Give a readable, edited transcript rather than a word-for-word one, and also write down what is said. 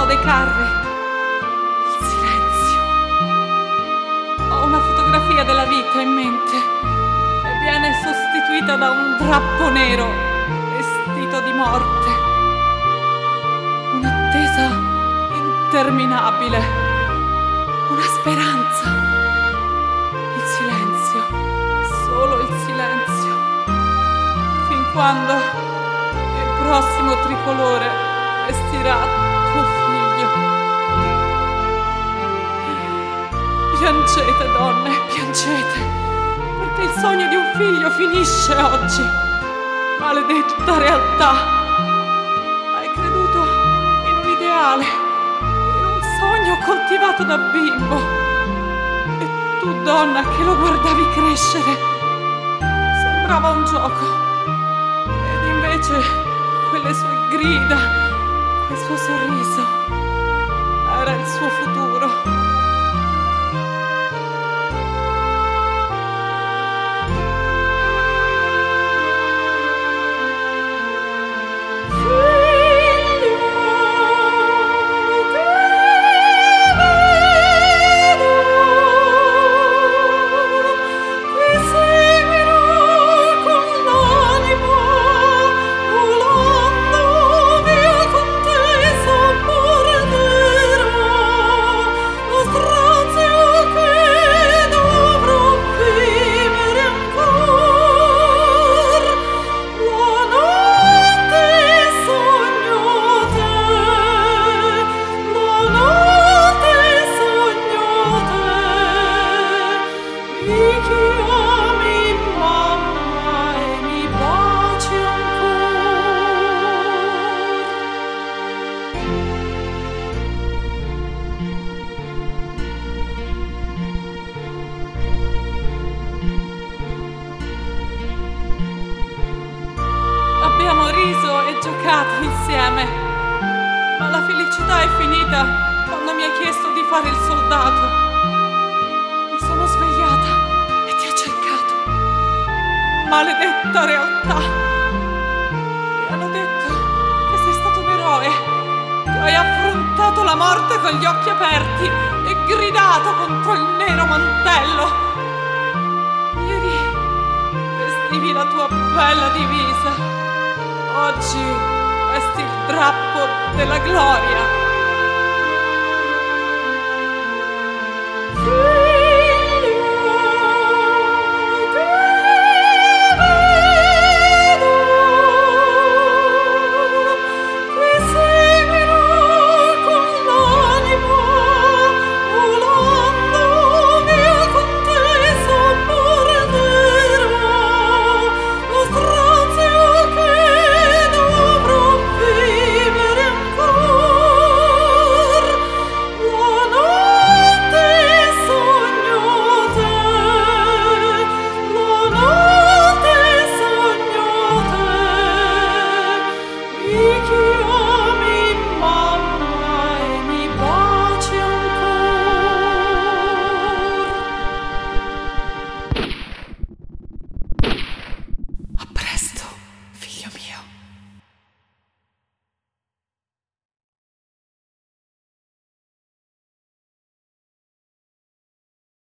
suono dei carri, il silenzio. Ho una fotografia della vita in mente e viene sostituita da un drappo nero vestito di morte. Un'attesa interminabile, una speranza. Il silenzio, solo il silenzio, fin quando il prossimo tricolore vestirà tuo figlio. Piangete, donne, piangete, perché il sogno di un figlio finisce oggi. Maledetta realtà. Hai creduto in un ideale, in un sogno coltivato da bimbo. E tu, donna, che lo guardavi crescere, sembrava un gioco. Ed invece quelle sue grida, quel suo sorriso, era il suo futuro. Abbiamo riso e giocato insieme, ma la felicità è finita quando mi hai chiesto di fare il soldato. Mi sono svegliata e ti ho cercato. Maledetta realtà. Mi hanno detto che sei stato un eroe, che hai affrontato la morte con gli occhi aperti e gridato contro il nero mantello. Ieri vestivi la tua bella divisa. Oggi vesti il drappo della gloria.